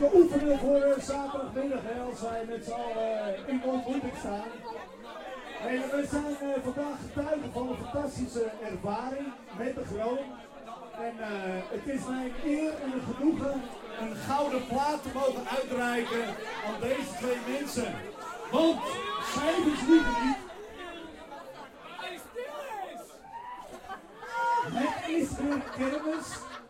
we oefenen voor zaterdagmiddag, als wij met z'n allen in de ontmoeting staan. En we zijn vandaag getuigen van een fantastische ervaring met de Groen. En het is mijn eer en een genoegen een gouden plaat te mogen uitreiken aan deze twee mensen. Want cijfers liegen niet. Het is weer kermis.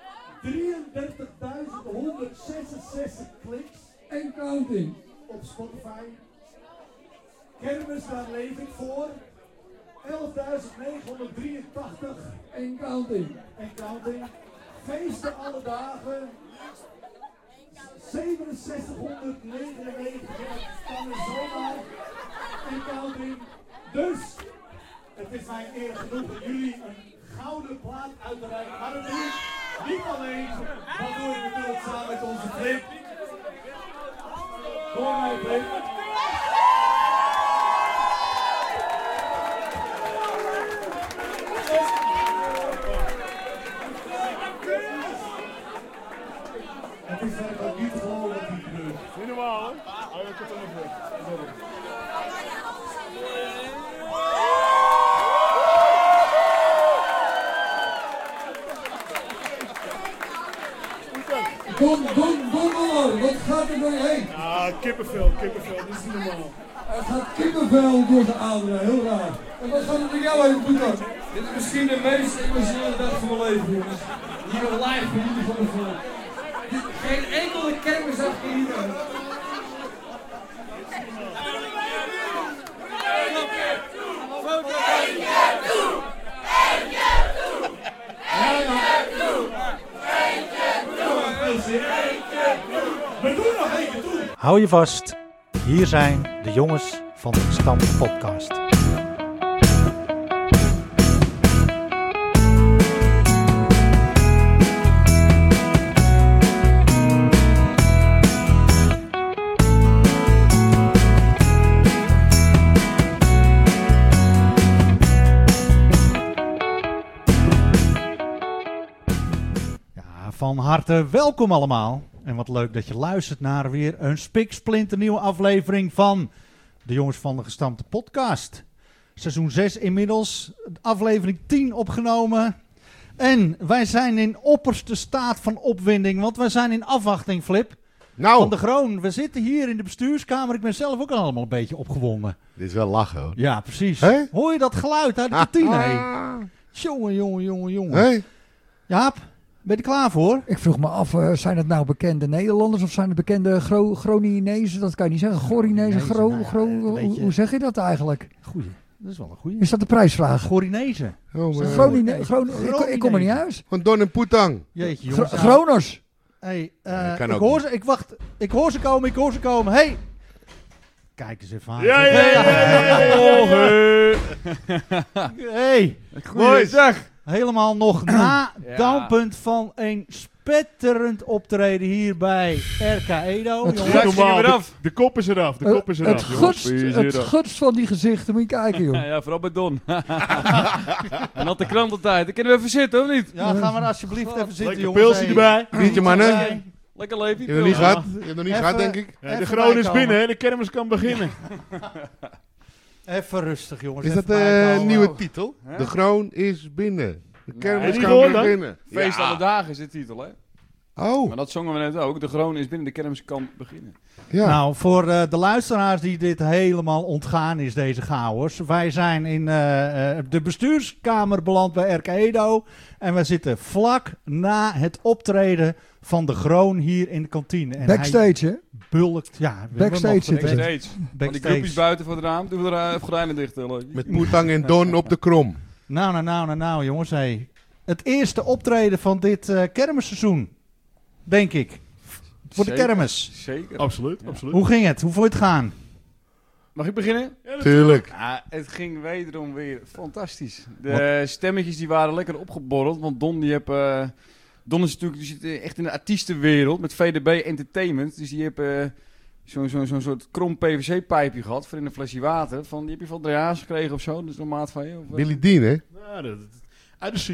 33.166 kliks. En counting. Op Spotify. Kermis, daar leef ik voor. 11.983. En counting. En counting. Feesten alle dagen. 6799 van de zomaar. En counting. Dus, het is mijn eer genoegen jullie een gouden plaat uit te reiken. Maar dat doe ik niet alleen. Dat doe ik natuurlijk samen met onze Flip. Hoor mij, Flip. Het is eigenlijk niet te geloven wat hier gebeurt. Niet normaal, hè? Oh, ik heb het nog weg. Don, wat gaat er door je heen? Ah, kippenvel, dit is niet normaal. Er gaat kippenvel door de aderen, heel raar. En wat gaat er door jou heen, Boetan? Dit is misschien de meest emotionele dag van mijn leven, jongens. Hier live genieten van de volk. Geen enkele kermis achter hier. We doen nog één keer toe. Hou je vast, hier zijn de jongens van de Gestampte Podcast. Van harte welkom allemaal. En wat leuk dat je luistert naar weer een spiksplinternieuwe aflevering van de Jongens van de Gestampte Podcast. Seizoen 6 inmiddels, aflevering 10 opgenomen. En wij zijn in opperste staat van opwinding, want wij zijn in afwachting, Flip. Nou, Van de Groen. We zitten hier in de bestuurskamer. Ik ben zelf ook allemaal een beetje opgewonden. dit is wel lachen hoor. Ja, precies. Hè? Hoor je dat geluid uit de kantine? Jongen. Hé? Jaap, ben je er klaar voor? Ik vroeg me af, zijn het nou bekende Nederlanders of zijn het bekende Groninese? Dat kan je niet zeggen. Gorinezen, hoe zeg je dat eigenlijk? Goeie. Dat is wel een goeie. Is dat de prijsvraag? Gorinezen. Ik kom er niet uit. Van Don en Poetang. Jeetje, jongens. Groners. Hey, kan ik ook hoor niet. ze, ik hoor ze komen. Hey! Kijk eens even aan. Ja. Hey! Goeiedag. Helemaal nog na downpunt van een spetterend optreden hier bij RK Edo. Het jongens. Ja, Straks normaal. gingen we eraf. De kop is eraf. Het gutst van die gezichten, moet je kijken joh. Ja, vooral bij Don. En had de kranteltijd. Dan kunnen we even zitten, of niet? Ja, gaan we er alsjeblieft even zitten, Lekker jongens. pilsje erbij. Biertje mannen. Lekker leefje. Je hebt nog niet Ja. gehad? Je hebt nog niet Even- gehad, denk ik. Ja, de Even Groen is bijkomen. binnen, hè? De kermis kan beginnen. Even rustig, jongens. Is dat even een bijkomen. nieuwe titel? Hè? De Groen is binnen. De kermis die kan gehoord, hè? beginnen. Feest Ja. alle dagen is de titel, hè? Oh, Maar dat zongen we net ook. De Groen is binnen, de kermis kan beginnen. ja. Nou, voor de luisteraars die dit helemaal ontgaan is, deze chaos. Wij zijn in de bestuurskamer beland bij RK Edo. En we zitten vlak na het optreden van de Groen hier in de kantine. En Backstage, hè? hij bulkt. Ja, Backstage zitten ze. Backstage. Van die groepjes buiten voor het raam. Doen we er even gordijnen dicht. Met Poetang en Don op de krom. Nou, jongens. Hey. Het eerste optreden van dit kermisseizoen, denk ik. Voor de Zeker. kermis. Zeker. Absoluut. Hoe ging het? Hoe vond je het gaan? Mag ik beginnen? Tuurlijk. Ja, het ging wederom weer fantastisch. De stemmetjes die waren lekker opgeborreld. Want Don is natuurlijk die zit echt in de artiestenwereld met VDB Entertainment. Dus die heeft zo'n soort krom PVC-pijpje gehad voor in een flesje water. Die heb je van Drea's gekregen of zo. Dus een maat van je. Of, Billy Dean, hè? Ja, uit de scene.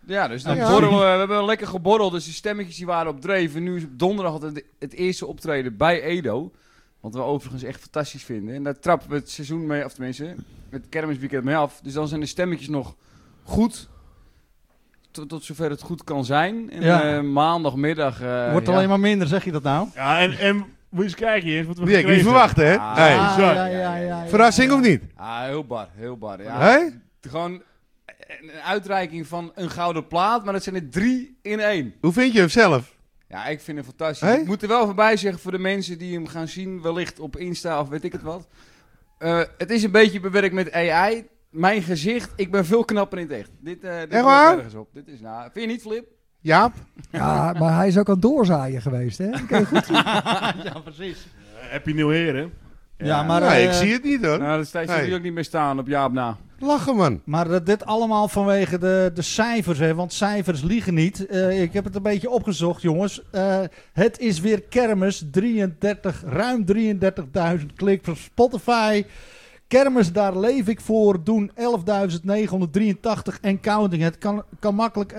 Ja, dus dan Ja. borrelen we hebben lekker geborreld. Dus de stemmetjes die waren op dreef. Nu is op donderdag altijd het eerste optreden bij Edo. Wat we overigens echt fantastisch vinden. En daar trappen we het seizoen mee, of tenminste, het kermisweekend mee af. Dus dan zijn de stemmetjes nog goed. Tot zover het goed kan zijn. En Ja. Maandagmiddag... Wordt alleen maar minder, zeg je dat nou? Ja, en moet je eens kijken, Jens, wat we Die had ik niet gekregen verwacht, hè? Ah. Hey. bizar. Verrassing of niet? Ah, heel bar, heel bar. Ja. Hé? Gewoon een uitreiking van een gouden plaat, maar dat zijn er 3 in 1. Hoe vind je hem zelf? Ja, ik vind hem fantastisch. Hé? Ik moet er wel voorbij zeggen voor de mensen die hem gaan zien, wellicht op Insta of weet ik het wat. Het is een beetje bewerkt met AI. Mijn gezicht, ik ben veel knapper in het echt. Dit Echt hoort waar? ergens op. Dit is, nou, vind je niet, Flip? Jaap? Ja, maar hij is ook aan het doorzaaien geweest, hè? Dat kan je goed zien. Ja, precies. Happy New Year, hè? Ja, maar, Nee, ik zie het niet, hoor. Nou, daar sta je Hey. ook niet meer staan op Jaap na. Lachen, man. Maar dit allemaal vanwege de cijfers, hè? Want cijfers liegen niet. Ik heb het een beetje opgezocht, jongens. Het is weer kermis. Ruim 33.000 kliks op Spotify. Kermis, daar leef ik voor, doen 11.983 en counting. Het kan makkelijk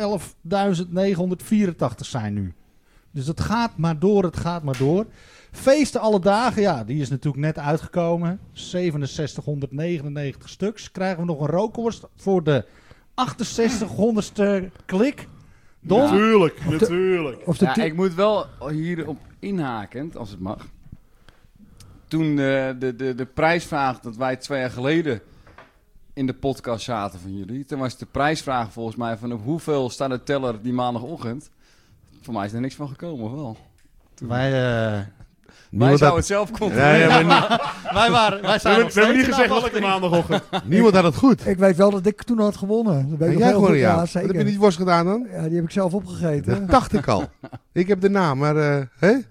11.984 zijn nu. Dus het gaat maar door, het gaat maar door. Feesten alle dagen, ja, die is natuurlijk net uitgekomen. 6799 stuks. Krijgen we nog een rookworst voor de 6800ste klik. Don? Natuurlijk. Of de Ja, ti- ik moet wel hierop inhakend, als het mag. Toen de prijsvraag dat wij 2 jaar geleden in de podcast zaten van jullie. Toen was de prijsvraag volgens mij van op hoeveel staat de teller die maandagochtend. Voor mij is er niks van gekomen, of wel? Wij Wij zouden het zelf controleren. Nee, maar We hebben niet gezegd welke maandagochtend. niemand had het goed. Ik weet wel dat ik toen had gewonnen. Dat weet En ik nog jij heel gewoon, goed. ja. Ja, Wat heb je zeker. niet worst gedaan dan? Ja, die heb ik zelf opgegeten. Dat dacht ik al. Ik heb de naam, maar hè? Ja.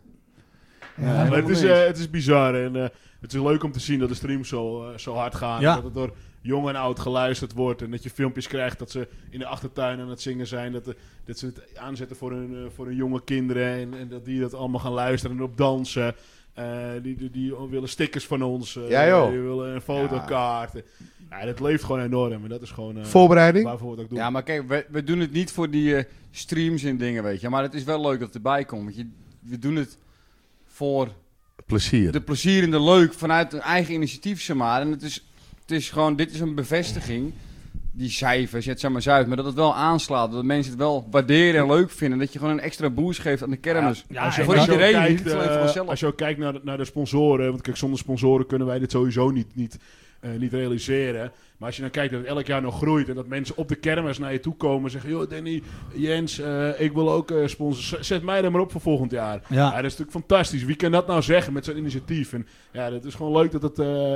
Maar het is bizar en het is leuk om te zien dat de streams zo hard gaan. Ja. Dat het door jong en oud geluisterd wordt. En dat je filmpjes krijgt dat ze in de achtertuin aan het zingen zijn. Dat ze het aanzetten voor hun jonge kinderen. En dat die dat allemaal gaan luisteren en op dansen. Die willen stickers van ons. Ja, joh. Die willen een fotokaart. Ja, dat leeft gewoon enorm. En dat is gewoon Voorbereiding? waarvoor we het ook doen. Ja, maar kijk, we doen het niet voor die streams en dingen, weet je. Maar het is wel leuk dat het erbij komt. Want we doen het voor Plezier. de plezier en de leuk vanuit een eigen initiatief, zeg maar. En het is gewoon, dit is een bevestiging. Die cijfers, het zeg maar zuid, maar dat het wel aanslaat. Dat mensen het wel waarderen en leuk vinden. Dat je gewoon een extra boost geeft aan de kermis. Ja, als voor je iedereen, kijkt, niet alleen voor onszelf. als je ook kijkt naar de sponsoren, want kijk, zonder sponsoren kunnen wij dit sowieso niet realiseren. Maar als je dan kijkt dat het elk jaar nog groeit en dat mensen op de kermis naar je toe komen en zeggen, joh Danny, Jens, ik wil ook sponsoren. Zet mij er maar op voor volgend jaar. Ja. Ja, dat is natuurlijk fantastisch. Wie kan dat nou zeggen met zo'n initiatief? En ja, dat is gewoon leuk dat het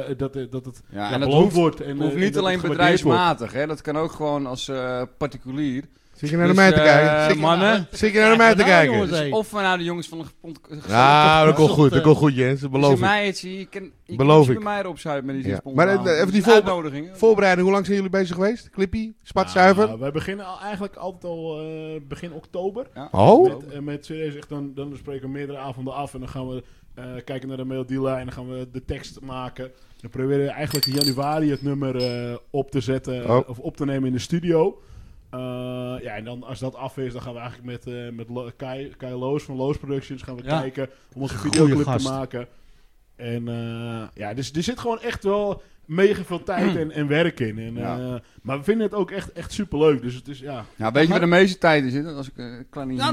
Ja, en dat beloond wordt. En, hoeft en niet dat alleen het gewaardeerd wordt. bedrijfsmatig, hè. Dat kan ook gewoon als particulier. Zit je naar de Dus, mij te kijken? Zit je- mannen. Zit je naar de mij te nou, kijken? jongens, Dus hey. of vanuit de jongens van de Ja, dat komt goed. Dat komt goed, Jens. Dat beloof ik. Je Beloof kan ik. bij mij erop zuipen met die Ja. spontaan. Maar even die uitnodigingen. Voorbereiding, hoe lang zijn jullie bezig geweest? Clippy? Spat zuiver? Wij beginnen eigenlijk altijd al begin oktober. Ja. Oh? Met serieus, echt dan spreken we meerdere avonden af en dan gaan we kijken naar de maildealer en dan gaan we de tekst maken. Dan proberen we eigenlijk in januari het nummer op te zetten of op te nemen in de studio. Ja, en dan als dat af is, dan gaan we eigenlijk met Kai Loos van Loos Productions gaan we kijken om onze Goeie videoclip gast. te maken. En ja, dus er zit gewoon echt wel mega veel tijd en werk in. En, Ja. maar we vinden het ook echt superleuk. Dus het is, ja... Ja, weet je waar de meeste tijd in zit? Als ik klein niet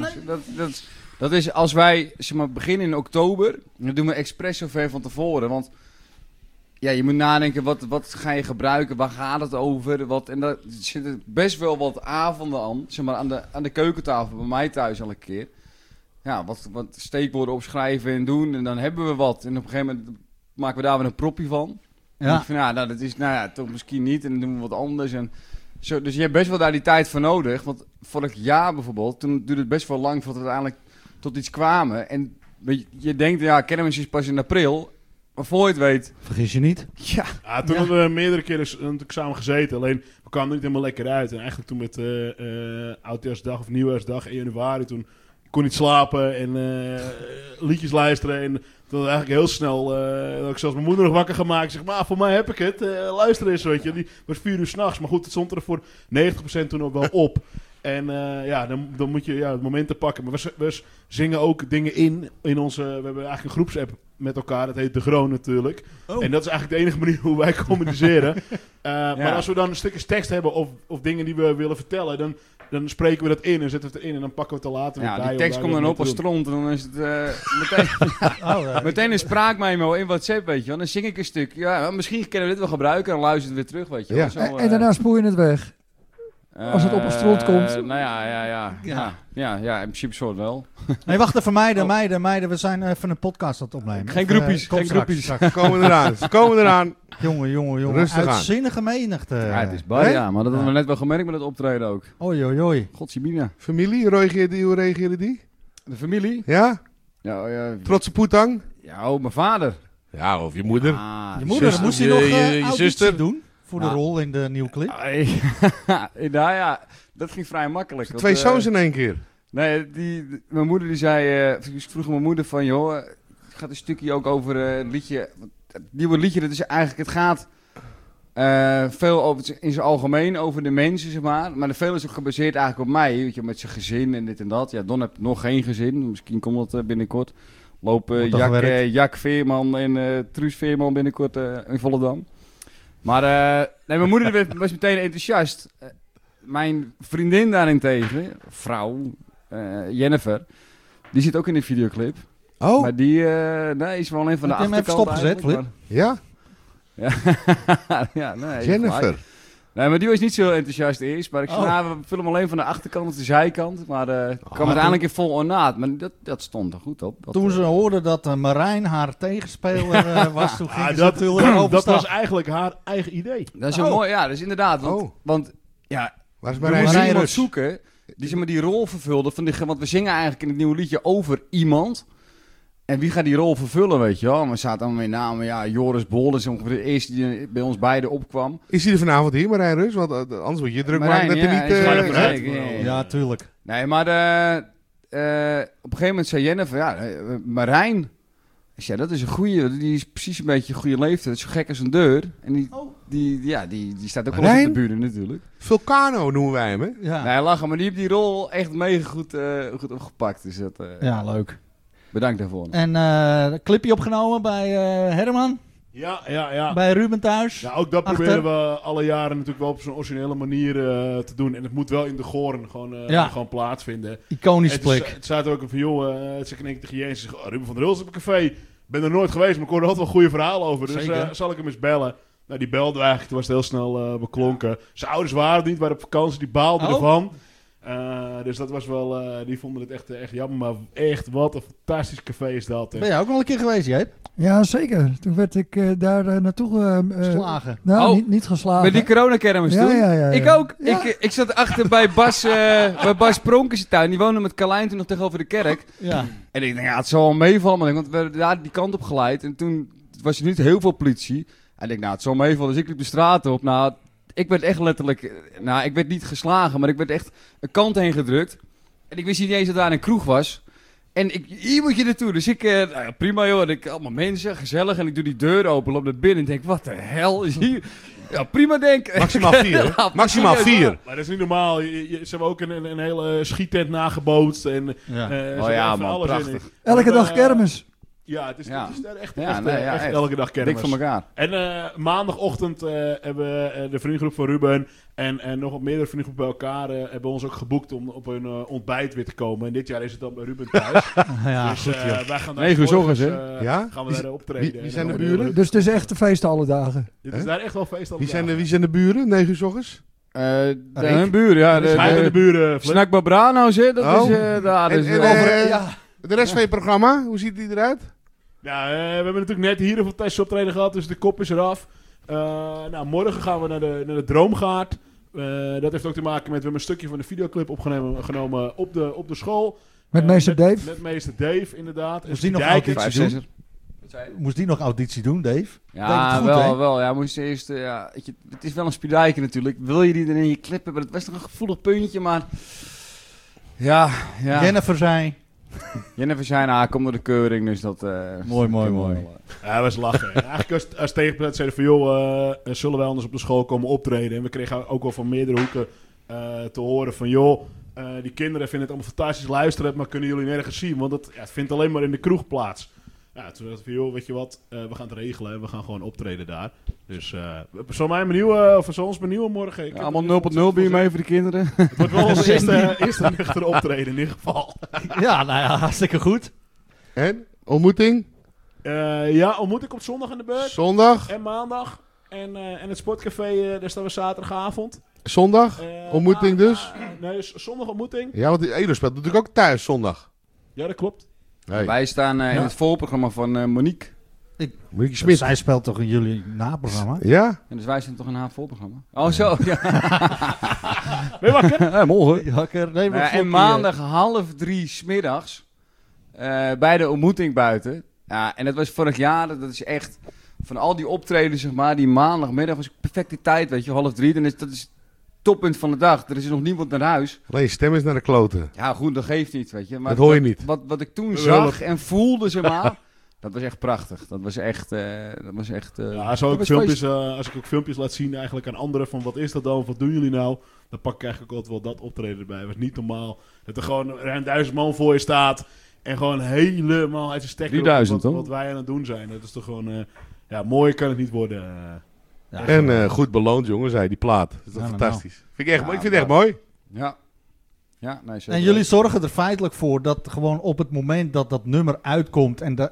dat is als wij zeg maar, beginnen in oktober. Dan doen we expres zo ver van tevoren. Want ja, je moet nadenken, wat ga je gebruiken? Waar gaat het over? En daar zitten best wel wat avonden aan. Zeg maar, aan de keukentafel bij mij thuis elke keer. Ja, wat steekwoorden opschrijven en doen. En dan hebben we wat. En op een gegeven moment maken we daar weer een propje van. En ik vind, dat is toch misschien niet. En dan doen we wat anders. En zo, dus je hebt best wel daar die tijd voor nodig. Want vorig jaar bijvoorbeeld, toen duurde het best wel lang voordat we uiteindelijk tot iets kwamen. En je denkt, ja, kermis is pas in april. Maar voor je het weet... Vergis je niet. Ja. Toen hebben we meerdere keren natuurlijk samen gezeten. Alleen, we kwamen er niet helemaal lekker uit. En eigenlijk toen met Oudjaarsdag of Nieuwjaarsdag in januari, toen kon ik niet slapen en liedjes luisteren. En toen eigenlijk heel snel, dat ik zelfs mijn moeder nog wakker gemaakt. Ik zeg, maar voor mij heb ik het. Luister eens, weet je. Die was 4 uur 's nachts. Maar goed, het stond er voor 90% toen ook wel op. En dan moet je het momenten pakken. Maar we zingen ook dingen in onze... We hebben eigenlijk een groepsapp met elkaar. Dat heet De Groen natuurlijk. Oh. En dat is eigenlijk de enige manier hoe wij communiceren. Maar als we dan stukjes tekst hebben of dingen die we willen vertellen... Dan spreken we dat in en zetten we het erin en dan pakken we het er later weer bij. Die tekst komt dan op als stront en dan is het meteen, meteen een spraakmemo in WhatsApp, weet je wel. Dan zing ik een stuk. Ja, misschien kunnen we dit wel gebruiken en dan luisteren we het weer terug, weet je wel. Ja. En daarna spoel je het weg. Als het op een stront komt. Ja, in principe soort wel. Nee, wacht even, meiden. We zijn even een podcast aan het opnemen. Geen groepjes. Ze komen eraan. Jongen. Rustig uitzinnige menigte. Ja, het is bar, maar dat hebben we net wel gemerkt met het optreden ook. Oei. Godzijdank. Familie, hoe reageerde die? De familie? Ja? Ja. Trotse poetang? Ja, mijn vader. Ja, of je moeder. Je moeder, moest hij nog je zuster doen? Voor de rol in de nieuwe clip? Dat ging vrij makkelijk. 2 zoons in 1 keer. Nee, mijn moeder die zei... ik vroeg mijn moeder van... joh, het gaat een stukje ook over het liedje... Het nieuwe liedje, dat is eigenlijk... Het gaat veel over, in zijn algemeen over de mensen, zeg maar. Maar veel is ook gebaseerd eigenlijk op mij. Weet je, met zijn gezin en dit en dat. Ja, Don heeft nog geen gezin. Misschien komt dat binnenkort. Lopen Jack Veerman en Truus Veerman binnenkort in Volendam. Maar mijn moeder was meteen enthousiast. Mijn vriendin daarentegen, vrouw, Jennifer, die zit ook in de videoclip. Oh. Maar die is wel een van de achterkant. Heb je hem stopgezet, Flip? Ja? Nee. Jennifer. Nee, maar die was niet zo enthousiast eerst. Maar ik zei, we filmen alleen van de achterkant of de zijkant. Maar kwam uiteindelijk in vol ornaat. Maar dat stond er goed op. Toen ze hoorde dat Marijn haar tegenspeler was, toen ging ze natuurlijk overstap. Dat was eigenlijk haar eigen idee. Dat is een mooi, dat is inderdaad. Want waar is we moesten iemand zoeken die zeg maar, die rol vervulde. Want we zingen eigenlijk in het nieuwe liedje over iemand. En wie gaat die rol vervullen, weet je wel? Maar er staat dan weer namen, Joris Bol is ongeveer de eerste die bij ons beiden opkwam. Is hij er vanavond hier, Marijn Rus? Want anders moet je druk maken dat hij niet... Ja, tuurlijk. Nee, maar op een gegeven moment zei Jennifer, Marijn... Ik zei, dat is een goeie, die is precies een beetje een goede leeftijd. Zo gek als een deur. En die staat ook wel eens op de buren natuurlijk. Vulcano noemen wij hem, hè? Ja. Nee, lachen, maar die heeft die rol echt mega goed opgepakt. Dus dat, leuk. Bedankt daarvoor. En een clipje opgenomen bij Herman. Ja. Bij Ruben thuis. Ja, ook dat proberen we alle jaren natuurlijk wel op zo'n originele manier te doen. En het moet wel in de Goorn gewoon plaatsvinden. Iconisch plek. Het staat er ook van, joh, het zeg ik in één keer tegen Jens. Ruben van der Hulst op een café. Ik ben er nooit geweest, maar ik hoorde er altijd wel goede verhalen over. Dus zal ik hem eens bellen. Nou, die belde eigenlijk. Toen was het heel snel beklonken. Zijn ouders waren niet, waren op vakantie. Die baalden ervan. Dus dat was wel... die vonden het echt jammer. Maar echt, wat een fantastisch café is dat. Ben jij ook wel een keer geweest, Jeep? Ja, zeker. Toen werd ik daar naartoe... geslagen? Nou, niet geslagen. Bij die coronakermis toen? Ja. Ik ook. Ja. Ik zat achter bij Bas Pronk in zijn tuin. Die woonde met Carlijn toen nog tegenover de kerk. Ja. En ik denk, het zal wel meevallen. Want we werden daar die kant op geleid. En toen was er niet heel veel politie. En ik denk, het zal meevallen. Dus ik liep de straat op. Nou, ik werd echt letterlijk... ik werd niet geslagen, maar ik werd echt een kant heen gedrukt. En ik wist niet eens dat daar een kroeg was. En hier moet je naartoe. Dus ik, prima joh. En ik, allemaal mensen, gezellig. En ik doe die deur open, loop naar binnen. En denk, wat de hel is hier? Ja, prima denk. Maximaal 4, hè? Maximaal 4. Maar dat is niet normaal. Ze hebben ook een hele schiettent nagebootst. En, man, alles prachtig. Elke dag kermis. Ja, het is echt elke dag kermis. Dik van elkaar. En maandagochtend hebben we de vriendengroep van Ruben en nog wat meerdere vriendengroepen bij elkaar hebben ons ook geboekt om op een ontbijt weer te komen. En dit jaar is het dan bij Ruben thuis. Dus wij gaan daar 9 uur 's ochtends, gaan we daar optreden. Wie zijn de buren? Dus het is echt een feest alle dagen. Dit is daar echt wel feest alle dagen. Wie zijn de buren? 9 uur 's ochtends? Hun buren, ja. De buren. Snack Babrano's, hè? Dat is daar. De rest van je programma, hoe ziet die eruit? Ja, we hebben natuurlijk net hier een fantastische optreden gehad, dus de kop is eraf. Morgen gaan we naar de Droomgaard. Dat heeft ook te maken met, we hebben een stukje van de videoclip opgenomen op de school. Met meester Dave? Met meester Dave, inderdaad. Moest die nog auditie doen? Moest die nog auditie doen, Dave? Ja, goed, wel. Ja, moest eerst, het is wel een spiedijker natuurlijk. Wil je die er in je clip hebben? Dat was toch een gevoelig puntje, maar... Ja. Jennifer zei... kom door de keuring, dus dat... Mooi. Ja, was lachen. Eigenlijk als tegenpartij zeiden van, joh, zullen wij anders op de school komen optreden? En we kregen ook wel van meerdere hoeken te horen van joh, die kinderen vinden het allemaal fantastisch, luisteren, maar kunnen jullie nergens zien, want het vindt alleen maar in de kroeg plaats. Ja, toen dacht ik van joh, weet je wat, we gaan het regelen en we gaan gewoon optreden daar. Dus zal ons benieuwen morgen. Allemaal 0.0 bier mee voor de kinderen. Het wordt wel ons eerste nuchtere optreden in ieder geval. Ja, nou ja, hartstikke goed. En? Ontmoeting? Ontmoet ik op zondag aan de beurt. Zondag? En maandag. En het sportcafé, daar staan we zaterdagavond. Zondag? Ontmoeting dus? Nee, zondag ontmoeting. Ja, want Edo speelt natuurlijk ook thuis zondag. Ja, dat klopt. Hey. Wij staan in het voorprogramma van Monique. Monique Smit. Zij speelt toch in jullie naprogramma? Ja? En dus wij zijn toch een voorprogramma. Oh, zo. Ja. Ben je wakker? Morgen. Wakker. Nee, En maandag 2:30 smiddags bij de ontmoeting buiten. Ja, en dat was vorig jaar, dat is echt van al die optredens, zeg maar, die maandagmiddag was perfecte tijd, weet je, 2:30. Dan dat is het toppunt van de dag. Er is nog niemand naar huis. Alleen je stem is naar de kloten. Ja, goed, dat geeft niet, weet je. Maar dat hoor je niet. Wat ik toen zag en voelde, zeg maar, dat was echt prachtig. Dat was echt... als ik ook filmpjes laat zien eigenlijk aan anderen van wat is dat dan, wat doen jullie nou? Dan pak ik eigenlijk ook altijd wel dat optreden erbij. Het was niet normaal dat er gewoon ruim 1000 man voor je staat en gewoon helemaal uit zijn stekker 3000, wat wij aan het doen zijn. Dat is toch gewoon... mooier kan het niet worden. Ja, en goed beloond, jongen, zei die plaat. Dat is toch fantastisch. Vind ik vind het echt mooi. Ja. Ja, nee, en jullie zorgen er feitelijk voor dat gewoon op het moment dat dat nummer uitkomt en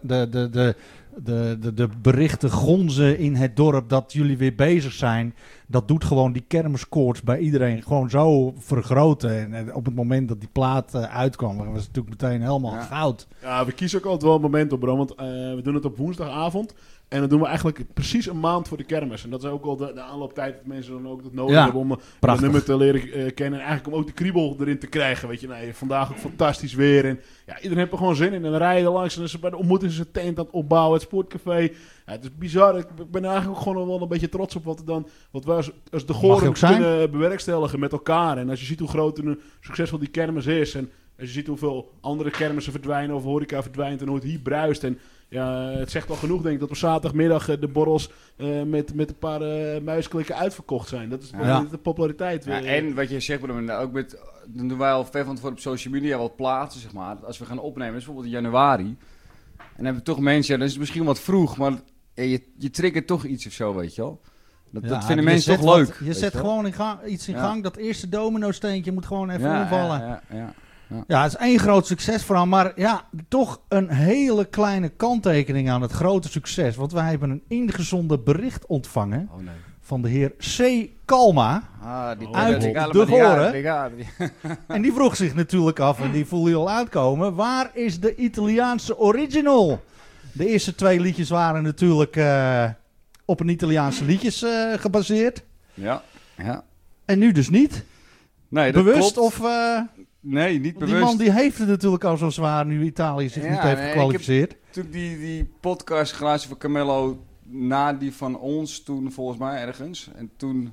de berichten gonzen in het dorp dat jullie weer bezig zijn, dat doet gewoon die kermiskoorts bij iedereen gewoon zo vergroten. En op het moment dat die plaat uitkwam, was het natuurlijk meteen helemaal goud. Ja, we kiezen ook altijd wel een moment op, bro, want we doen het op woensdagavond. En dat doen we eigenlijk precies een maand voor de kermis. En dat is ook al de aanlooptijd dat mensen dan ook dat nodig hebben om het nummer te leren kennen. En eigenlijk om ook de kriebel erin te krijgen. Weet je, vandaag ook fantastisch weer. En ja, iedereen heeft er gewoon zin in. En dan rijden er langs en bij de ontmoeting is een tent aan het opbouwen, het sportcafé. Ja, het is bizar. Ik ben er eigenlijk ook gewoon wel een beetje trots op wat wij als de Goren kunnen bewerkstelligen met elkaar. En als je ziet hoe groot en succesvol die kermis is. En als je ziet hoeveel andere kermissen verdwijnen of horeca verdwijnt en hoe het hier bruist. En ja, het zegt al genoeg, denk ik, dat op zaterdagmiddag de borrels met een paar muisklikken uitverkocht zijn. Dat is de populariteit. Ja, en wat je zegt, ook dan doen wij al ver van tevoren op social media wat plaatsen, zeg maar. Als we gaan opnemen, dat is bijvoorbeeld in januari. En dan hebben we toch mensen, dan is het misschien wat vroeg, maar je triggert toch iets of zo, weet je wel. Dat vinden mensen toch leuk. Je zet gewoon iets in gang, dat eerste domino-steentje moet gewoon even omvallen. Ja, het is één groot succesverhaal, maar ja, toch een hele kleine kanttekening aan het grote succes. Want wij hebben een ingezonden bericht ontvangen van de heer C. Kalma uit de Goren. En die vroeg zich natuurlijk af, en die voelde je al uitkomen, waar is de Italiaanse original? De eerste 2 liedjes waren natuurlijk op een Italiaanse liedjes gebaseerd. Ja. En nu dus niet? Nee, dat bewust klopt. Of... Nee, niet bewust. Die man die heeft het natuurlijk al zo zwaar nu Italië zich niet heeft gekwalificeerd. Ik heb natuurlijk die podcast geluisterd van Carmelo na die van ons toen volgens mij ergens. En toen,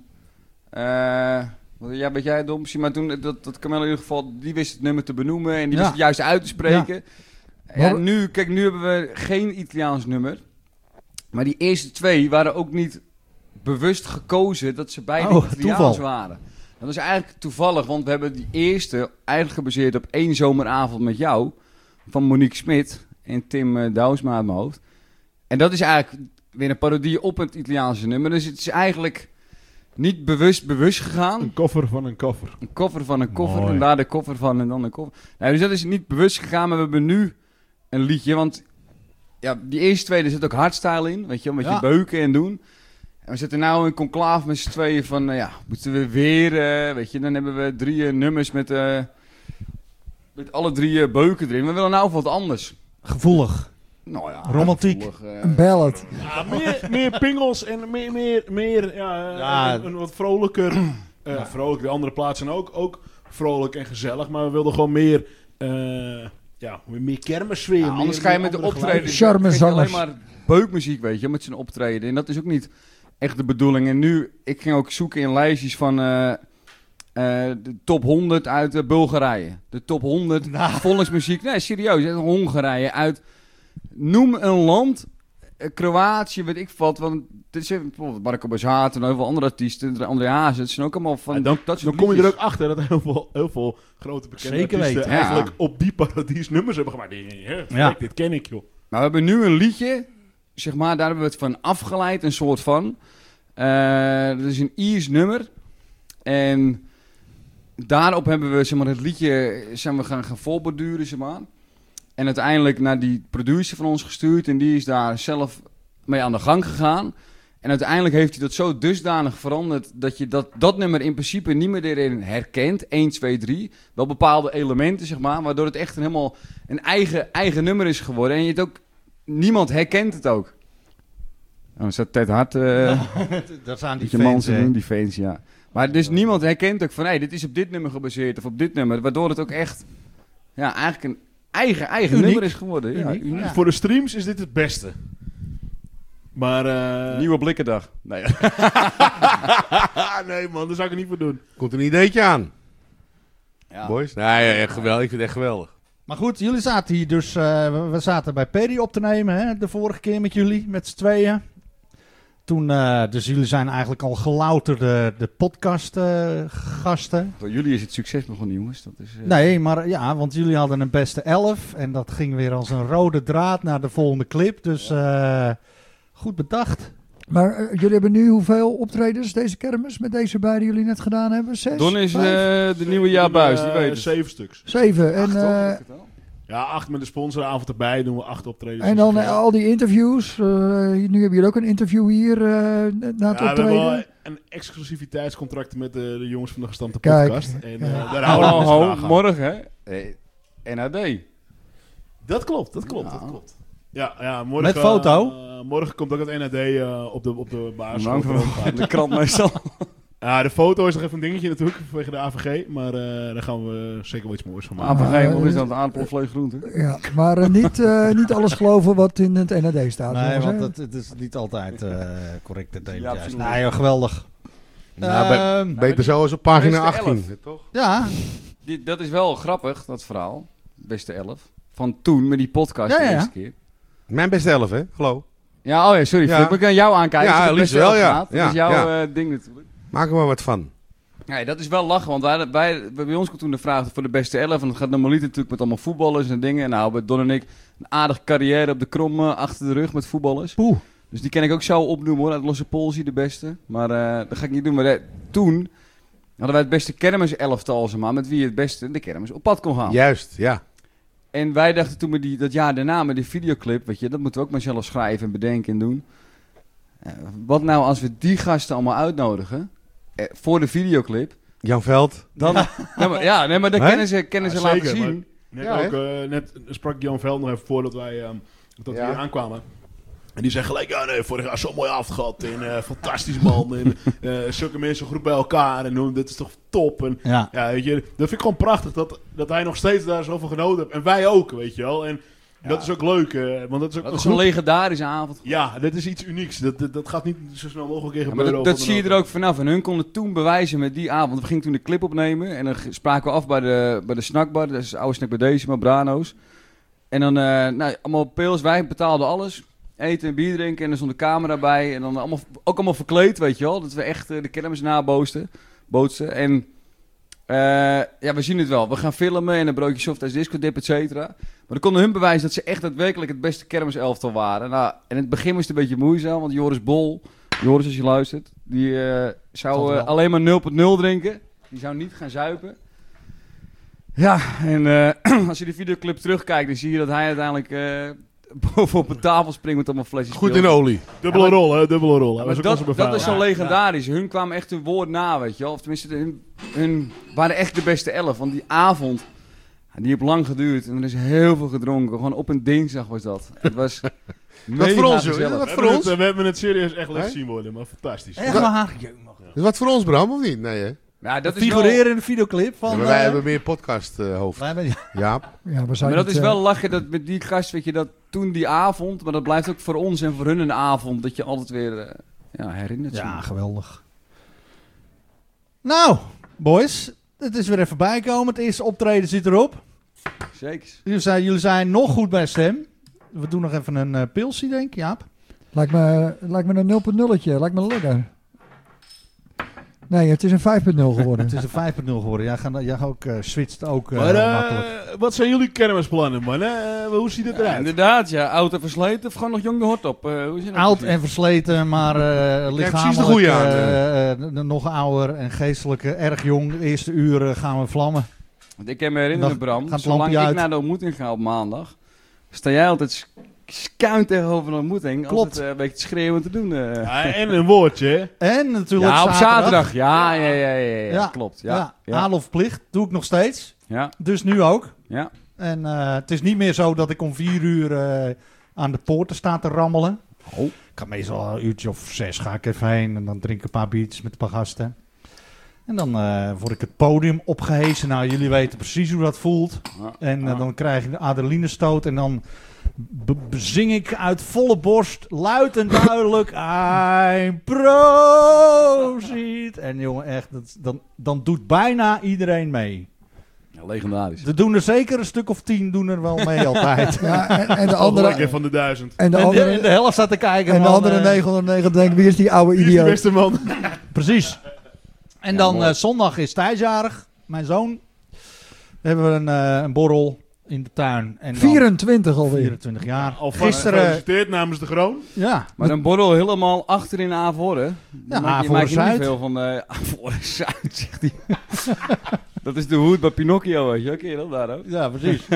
weet jij het dom misschien, maar toen dat Carmelo in ieder geval, die wist het nummer te benoemen en die wist het juist uit te spreken. Ja. Nu hebben we geen Italiaans nummer. Maar die eerste 2 waren ook niet bewust gekozen dat ze beide Italiaans waren. Dat is eigenlijk toevallig, want we hebben die eerste eigenlijk gebaseerd op 1 zomeravond met jou. Van Monique Smit en Tim Douwsma uit mijn hoofd. En dat is eigenlijk weer een parodie op het Italiaanse nummer. Dus het is eigenlijk niet bewust gegaan. Een koffer van een koffer. Een koffer van een koffer. Mooi. En daar de koffer van en dan een koffer. Nou, dus dat is niet bewust gegaan, maar we hebben nu een liedje. Want ja, die eerste 2, er zit ook hardstyle in. Weet je, met je beuken en doen. En we zitten nou in conclave met z'n tweeën van, moeten we weer, weet je, dan hebben we 3 nummers met alle 3 beuken erin. We willen nou wat anders. Gevoelig. Nou ja, romantiek. Gevoelig, een ballad. Ja, meer pingels en meer een wat vrolijker. Vrolijk, de andere plaatsen ook vrolijk en gezellig. Maar we wilden gewoon meer kermissfeer. Ja, anders ga je met de optreden. Charmezangers. Alleen maar beukmuziek, weet je, met zijn optreden. En dat is ook niet echt de bedoeling. En nu, ik ging ook zoeken in lijstjes van de top 100 uit Bulgarije. De top 100 volksmuziek. Nee, serieus. Hongarije. Noem een land Kroatië, weet ik wat. Want dit is bijvoorbeeld Marco Bazzato en heel veel andere artiesten. André Hazes, het zijn ook allemaal van dan kom je er ook achter dat heel veel grote bekende Zeker artiesten weten, eigenlijk op die Paradies nummers hebben gemaakt. Dit ken ik, joh. Nou, we hebben nu een liedje, zeg maar, daar hebben we het van afgeleid, een soort van. Dat is een Iers nummer. En daarop hebben we, zeg maar, het liedje zijn we gaan voorborduren, zeg maar. En uiteindelijk naar die producer van ons gestuurd. En die is daar zelf mee aan de gang gegaan. En uiteindelijk heeft hij dat zo dusdanig veranderd dat je dat nummer in principe niet meer erin herkent. 1, 2, 3. Wel bepaalde elementen, zeg maar. Waardoor het echt helemaal een eigen nummer is geworden. En je het ook, niemand herkent het ook. Dan staat Ted Hart. Dat zijn die fans. fans, die fans, ja. Maar dus niemand herkent ook van, dit is op dit nummer gebaseerd of op dit nummer. Waardoor het ook echt, eigenlijk een eigen nummer is geworden. Ja, uniek. Ja. Voor de streams is dit het beste. Maar... Nieuwe Blikkendag. Nee. Nee man, daar zou ik het niet voor doen. Komt een ideetje aan. Ja. Boys? Nee, echt geweldig. Ik vind het echt geweldig. Maar goed, jullie zaten hier dus... we zaten bij Perry op te nemen, hè, de vorige keer met jullie, met z'n tweeën. Toen, dus jullie zijn eigenlijk al gelouterde de podcastgasten. Voor jullie is het succes begonnen, jongens. Dat is, Nee, maar ja, want jullie hadden een beste 11. En dat ging weer als een rode draad naar de volgende clip. Dus goed bedacht. Maar jullie hebben nu hoeveel optredens deze kermis met deze beide jullie net gedaan hebben? 6? Don is 5? de nieuwe jaarbuis, die weet het. 7 stuks. 7. En, 8 met de sponsoravond erbij doen we 8 optredens. En dan al die interviews. Nu hebben jullie ook een interview hier na het optreden. We hebben wel een exclusiviteitscontract met de jongens van de gestampte Kijk, podcast. En daar houden we ons graag aan. Morgen, NAD. Dat klopt. Ja, morgen, met foto? Morgen komt ook het NAD op de basis. De krant meestal. Ja, de foto is nog even een dingetje natuurlijk vanwege de AVG. Maar daar gaan we zeker wel iets moois van maken. AVG, wat is dat? Aardappelvlees groente? Ja, maar niet alles geloven wat in het NAD staat. Nee, jongens, want het is niet altijd correct. Het Ja, juist. Nee, joh, geweldig. Beter zo als op pagina 18, toch? Ja. Dat is wel grappig, dat verhaal. Beste 11. Van toen, met die podcast de eerste keer. Mijn beste 11, hè? Geloof. Ja, sorry. Ja. Ik kan jou aankijken. Ja, liefst wel, ja. Dat is jouw ding natuurlijk. Maak er maar wat van. Nee, dat is wel lachen, want bij ons komt toen de vraag voor de beste 11. En dat gaat normaliter natuurlijk met allemaal voetballers en dingen. En nou, bij Don en ik een aardige carrière op de krom achter de rug met voetballers. Oeh. Dus die kan ik ook zo opnoemen hoor, uit Losse Polsie de beste. Maar dat ga ik niet doen. Maar toen hadden wij het beste kermis-elftal, zeg maar, met wie het beste de kermis op pad kon gaan. Juist, ja. En wij dachten toen met dat jaar daarna met die videoclip, weet je, dat moeten we ook maar zelf schrijven en bedenken en doen. Wat nou als we die gasten allemaal uitnodigen voor de videoclip? Jan Veld. Dan, maar dan kennen ze laten zien. Net sprak Jan Veld nog even voordat wij we hier aankwamen. En die zei gelijk, vorig jaar zo'n mooie avond gehad. En fantastisch man. En zulke mensen groep bij elkaar. En dit is toch top. En, weet je, dat vind ik gewoon prachtig. Dat hij nog steeds daar zoveel genoten heeft. En wij ook, weet je wel. En dat is ook leuk. Want dat is ook een legendarische avond. Ja, dit is iets unieks. Dat gaat niet zo snel mogelijk gebeuren. Maar dat zie je er ook vanaf. En hun konden toen bewijzen met die avond. We gingen toen de clip opnemen. En dan spraken we af bij de snackbar. Dat is de oude snackbar Decima, Brano's. En dan allemaal pils. Wij betaalden alles. Eten en bier drinken en er stond de camera bij. En dan allemaal verkleed, weet je wel. Dat we echt de kermis nabootsten. En we zien het wel. We gaan filmen en een broodje soft as disco dip, et cetera. Maar dan konden hun bewijzen dat ze echt daadwerkelijk het beste kermiselftal waren. Nou, en in het begin was het een beetje moeizaam. Want Joris Bol, Joris als je luistert, die zou alleen maar 0.0 drinken. Die zou niet gaan zuipen. Ja, en als je die videoclip terugkijkt, dan zie je dat hij uiteindelijk bovenop een tafel springt met allemaal flesjes. Goed in olie. Dubbele rol, hè? Dubbele rol. Ja, dat is zo legendarisch. Hun kwamen echt hun woord na, weet je wel. Of tenminste, hun waren echt de beste 11. Want die avond, die heeft lang geduurd. En er is heel veel gedronken. Gewoon op een dinsdag was dat. Het was wat voor ons, joh. Wat voor ons? We hebben het serieus echt leuk zien worden. Maar fantastisch. Echt waar? Is wat voor ons, Bram, of niet? Nee, hè? Ja, dat figureren in de videoclip van... wij hebben meer podcast hoofd. Ja, maar dat is wel lachen dat met die gast, weet je, dat toen die avond, maar dat blijft ook voor ons en voor hun een avond, dat je altijd weer herinnert. Ja, geweldig. Nou, boys, het is weer even bijkomen. Het eerste optreden zit erop. Zeker. Jullie zijn nog goed bij stem. We doen nog even een pilsie, denk ik, Jaap. Lijkt me een 0.0'tje. Lijkt me lekker. Nee, het is een 5.0 geworden. Het is een 5.0 geworden. Jij ook switcht ook maar wat zijn jullie kermisplannen, man? Hoe ziet het eruit? Inderdaad, ja. Oud en versleten of gewoon nog jong de hort op? Hoe is het oud en versleten, maar lichamelijk nog ouder en geestelijk erg jong. De eerste uren gaan we vlammen. Want ik kan me herinneren, Bram, zolang ik naar de ontmoeting ga op maandag, sta jij altijd skuin tegenover een ontmoeting. Klopt. Altijd een beetje schreeuwen te doen. En een woordje. En natuurlijk op zaterdag. Ja, klopt. Ja. Aanloofplicht doe ik nog steeds. Ja. Dus nu ook. Ja. En het is niet meer zo dat ik om 4 uur aan de poorten sta te rammelen. Oh. Ik ga meestal een uurtje of 6 ga ik even heen en dan drink ik een paar biertjes met een paar gasten. En dan word ik het podium opgehesen. Nou, jullie weten precies hoe dat voelt. Ja. En dan krijg je de adrenalinestoot en dan zing ik uit volle borst, luid en duidelijk, I'm proceed. En jongen, echt, dan doet bijna iedereen mee. Ja, legendarisch. Er doen er zeker een stuk of 10 doen er wel mee altijd. Ja, en de andere... van de 1000. En de helft staat te kijken. En de andere 909 denken, wie is die oude idioot? Wie is de beste man? Precies. En dan zondag is Thijs jarig, mijn zoon. Dan hebben we een borrel in de tuin. En 24 alweer. 24 jaar. Gisteren gefeliciteerd namens de Groen. Ja. Maar een borrel helemaal achter in Avorre. Ja, maak je niet veel van Avorre Zuid, zegt hij. Dat is de hoed bij Pinocchio, weet je. Ken je dat daar ook? Ja, precies.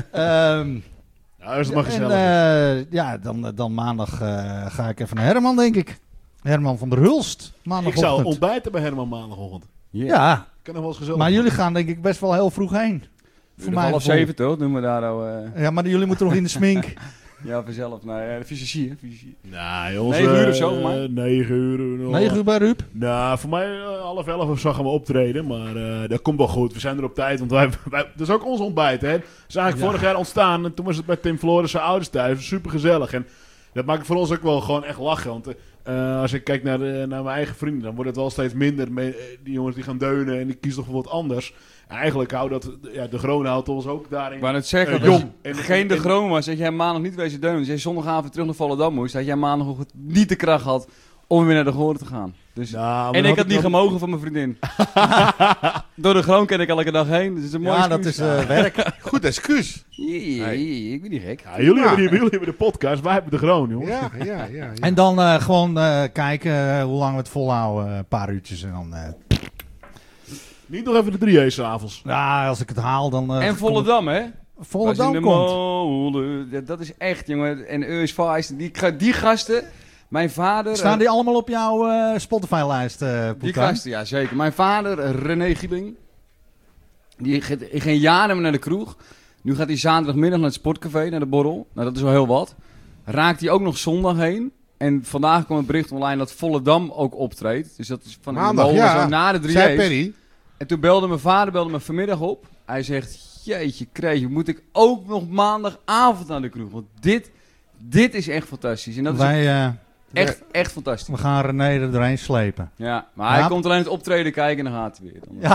Ja, is het maar gezellig. Dan maandag ga ik even naar Herman, denk ik. Herman van der Hulst. Ik zou ontbijten bij Herman maandagochtend. Yeah. Ja. Kan nog wel eens gezellig. Maar jullie gaan denk ik best wel heel vroeg heen. Voor mij 6:30 toch? Doen we daar al. Ja, maar jullie moeten nog in de smink. Ja, vanzelf. Nou, de fysici. Nou, jongens. 9 uur of zo, voor mij. 9 uur. 9 uur bij Ruud? Nou, voor mij 10:30 zag we optreden. Maar dat komt wel goed. We zijn er op tijd. Want wij dat is ook ons ontbijt, hè. Dat is eigenlijk vorig jaar ontstaan. En toen was het bij Tim Flores zijn ouders thuis. Super gezellig. En dat maakt voor ons ook wel gewoon echt lachen. Want als ik kijk naar mijn eigen vrienden, dan wordt het wel steeds minder. Die jongens die gaan deunen en die kiezen toch voor wat anders. Eigenlijk houdt de Groen houdt ons ook daarin. Maar het zeggen, jong. Geen de Groen was, dat jij maandag niet wezen deunen. Als jij zondagavond terug naar Volendam moest, dat jij maandag niet de kracht had om weer naar de Goorden te gaan. Dus, nou, en ik had niet gemogen van mijn vriendin. Door de Groen ken ik elke dag heen. Dus een mooi dat is werk. Goed excuus. Ik ben niet gek. Ja, jullie hebben de podcast, wij hebben de Groen, jongens. Ja. En dan gewoon kijken hoe lang we het volhouden. Een paar uurtjes en dan... Niet nog even de 3 s'avonds. Ja, als ik het haal dan... en Volendam, hè? Volendam komt. Molen, dat is echt, jongen. En Eus Vice, die gasten... Mijn vader... Staan die allemaal op jouw Spotify-lijst, die gasten, ja zeker. Mijn vader, René Gieling, die ging jaren naar de kroeg. Nu gaat hij zaterdagmiddag naar het sportcafé, naar de borrel. Nou, dat is wel heel wat. Raakt hij ook nog zondag heen. En vandaag kwam het bericht online dat Volendam ook optreedt. Dus dat is van maandag, zo na de 3 Perry. En toen belde mijn vader me vanmiddag op. Hij zegt, jeetje kreetje, moet ik ook nog maandagavond naar de kroeg? Want dit is echt fantastisch. En dat is echt fantastisch. We gaan René er doorheen slepen. Ja, maar hij komt alleen het optreden kijken en dan gaat hij weer. Ja.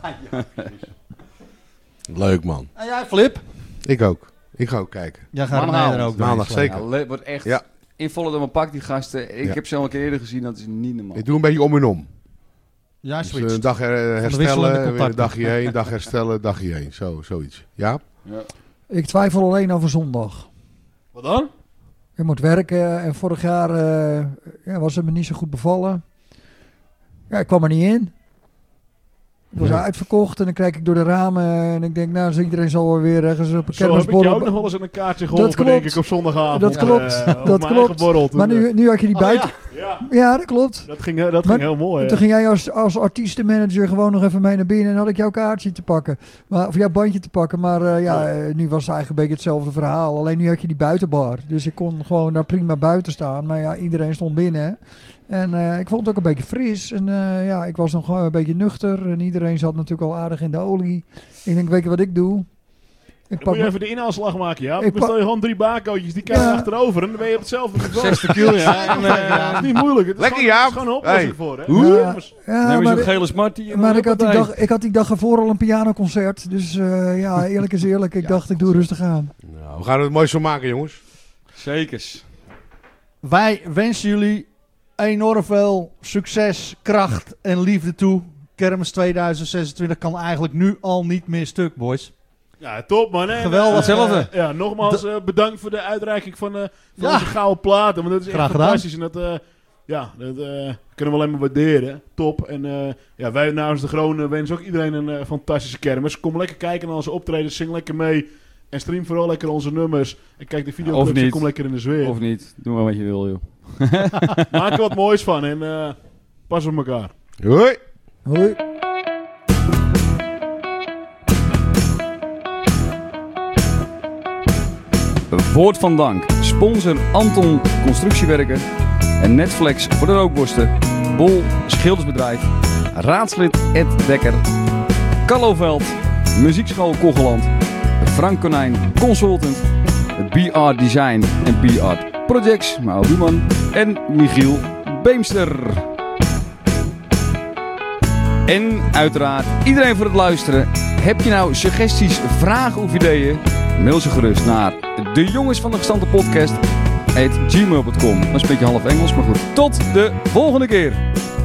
Leuk, man. En jij, Flip? Ik ook. Ik ga ook kijken. Jij gaat René er ook maandag zeker. Ja, wordt echt in Volendam pak die gasten. Ik heb ze al een keer eerder gezien, dat is niet normaal. Ik doe een beetje om en om. Ja, dus een dag herstellen, weer een dagje heen, dag herstellen, dagje heen. Zoiets. Ja? Ik twijfel alleen over zondag. Wat dan? Je moet werken en vorig jaar was het me niet zo goed bevallen. Ja, ik kwam er niet in. Het was uitverkocht en dan kijk ik door de ramen en ik denk, nou, iedereen zal wel weer ergens op een kermisborrel. Zo heb ik jou ook nog wel eens een kaartje geholpen, denk ik, op zondagavond. Dat klopt, dat klopt. Maar nu had je die buiten... Ja, dat klopt. Dat ging heel mooi. Toen ging jij als artiestenmanager gewoon nog even mee naar binnen en had ik jouw kaartje te pakken. Of jouw bandje te pakken. Maar nu was het eigenlijk een beetje hetzelfde verhaal. Alleen nu had je die buitenbar. Dus ik kon gewoon daar prima buiten staan. Maar ja, iedereen stond binnen. En ik vond het ook een beetje fris. En ik was nog een beetje nuchter. En iedereen zat natuurlijk al aardig in de olie. Ik denk, weet je wat ik doe? Moet je even de inhaalslag maken, ja? Dan bestel je gewoon 3 bakootjes, die kijken achterover en dan ben je op hetzelfde niveau. 60 kilo, ja. Dat is niet moeilijk. Het is lekker, ja. Het is gewoon een oplossing voor, hè? Neem eens een gele smartie. Maar ik had die dag ervoor al een pianoconcert. Dus eerlijk is eerlijk. Ik dacht, ik doe rustig aan. Nou, we gaan er het moois van maken, jongens. Zekers. wij wensen jullie enorm veel succes, kracht en liefde toe. Kermis 2026 kan eigenlijk nu al niet meer stuk, boys. Ja, top man. Geweldig. Hetzelfde. Ja, nogmaals bedankt voor de uitreiking van onze gouden platen. Want dat is echt fantastisch. En dat kunnen we alleen maar waarderen. Top. En wij namens de Groningen wensen ook iedereen een fantastische kermis. Kom lekker kijken naar onze optredens. Zing lekker mee. En stream vooral lekker onze nummers. En kijk de videoclips en kom lekker in de sfeer. Of niet. Doe maar wat je wil, joh. Maak er wat moois van. En pas op elkaar. Hoi. Hoi. Woord van dank. Sponsor Anton Constructiewerken. En Netflix voor de rookworsten. Bol Schildersbedrijf. Raadslid Ed Dekker. Carlo Muziekschool Kogeland. Frank Konijn Consultant. BR Design en BR Projects. Mao Buurman. En Michiel Beemster. En uiteraard iedereen voor het luisteren. Heb je nou suggesties, vragen of ideeën? Mail ze gerust naar dejongensvandegestandepodcast@gmail.com. Dat is een beetje half Engels, maar goed. Tot de volgende keer.